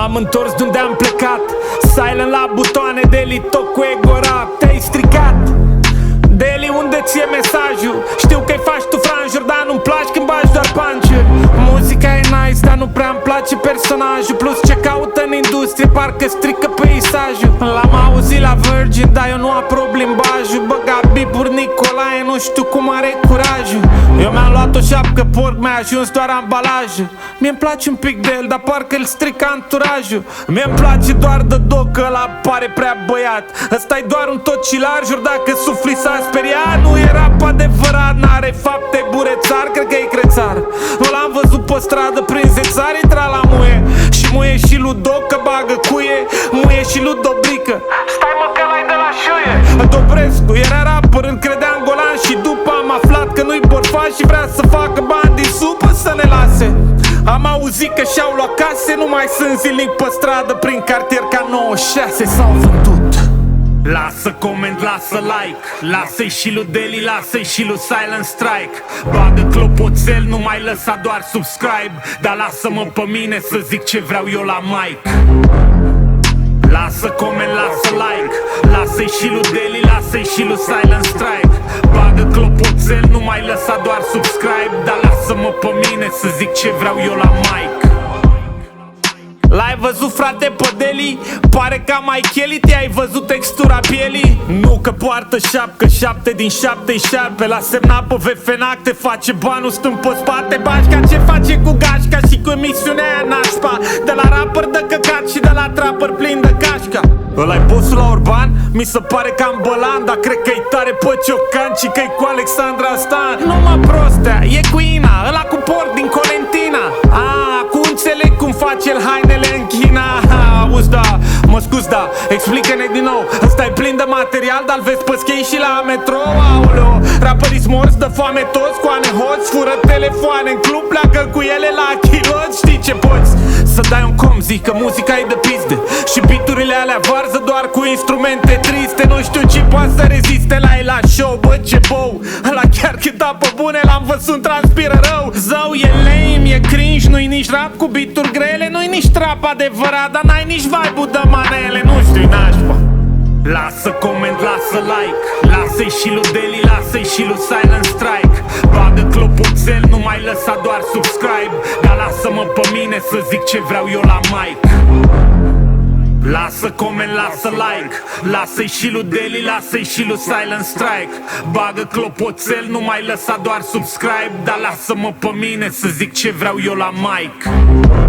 M-am întors de unde am plecat, silent la butoane, Deli tot cu ego rap. Te-ai stricat, Deli, unde ți-e mesajul? Știu că-i faci tu franjuri, dar nu-mi place când bagi doar punch-uri. Muzica e nice, dar nu prea-mi place personajul. Plus ce caută în industrie, parcă strică peisajul. L-am auzit la Virgin, dar eu nu aprob limbajul. Băga bipuri Nicolae, nu știu cum are curajul. Eu mi-am luat o șapcă porc, mi-a ajuns doar ambalajul. Mie-mi place un pic de el, dar parcă îl strică anturajul. Mie-mi place doar de doc, că ăla pare prea băiat. Ăsta-i doar un tocilar, jur dacă sufli s-a speriat. Nu e rap adevărat, n-are fapte burețar, cred că e crețar. Nu l-am văzut pe stradă prin zețar, intra la muie. Și muie și Ludoc, că bagă cuie. Muie și Ludobrică, stai mă că l-ai de la șuie. Dobrescu era rapper, îl credea în golan. Și după am aflat că nu-i borfa și vrea să facă bani din supă să ne lase. Am auzit că și-au luat case, nu mai sunt zilnic pe stradă prin cartier ca 96. S-au vândut. Lasă coment, lasă like, lasă-i și lui Deli, lasă-i și lui Silent Strike. Bagă clopoțel, nu mai lăsa doar subscribe. Dar lasă-mă pe mine să zic ce vreau eu la mic. Lasă coment, lasă like, lasă-i și lui Deli, lasă-i și lui Silent Strike. Bagă clopoțel, nu mai lăsa doar subscribe. Dar lasă-mă pe mine să zic ce vreau eu la mic. L-ai văzut, frate, pe Deli? Pare ca mai Kelly, te-ai văzut textura pielii? Nu că poartă șapcă, 7 din 77. L-a semnat pe VFNAC, te face banul stând pe spate. Bașca ce face cu gașca și cu emisiunea aia nașpa. De la rapper de căcat și de la trapper plin de cașca. Ăla-i bossul la Urban? Mi se pare cam bălan, dar cred că-i tare pe Ciocan și că-i cu Alexandra Stan. Nu mă prostea, e cu Ina, ăla cu porc din Colentina. Acum înțeleg cum face el hainele în China. Auzi, da, mă scuz, da, explică-ne din nou. Ăsta-i plin de material, dar-l vezi pe skate și la metro. Aoleo, rapării morți de foame toți, cu anehoți, fură telefoane în club, pleacă cu ele la chiloți. Știi ce poți? Să dai un com, zic că muzica e de pizde și beaturile alea varză doar cu instrumente triste. Nu știu ce poate să reziste la el la show, bă, ce bou. Ăla chiar cât apă bune, l-am văzut, transpiră rău. Zău, e lame, e cringe, nu-i nici rap cu beaturi grele, nu-i nici trap adevărat, dar n-ai nici vibe-ul de manele, nu știu-i nașpa. Lasă coment, lasă like, lasă-i și lui Deli, lasă-i și lui Silent Strike. Bagă clopoțel, nu mai lăsa doar subscribe. Dar lasă-mă pe mine să zic ce vreau eu la mic. Lasă coment, lasă like, lasă-i și lui Deli, lasă-i și lui Silent Strike. Bagă clopoțel, nu mai lăsa doar subscribe. Dar lasă-mă pe mine să zic ce vreau eu la mic.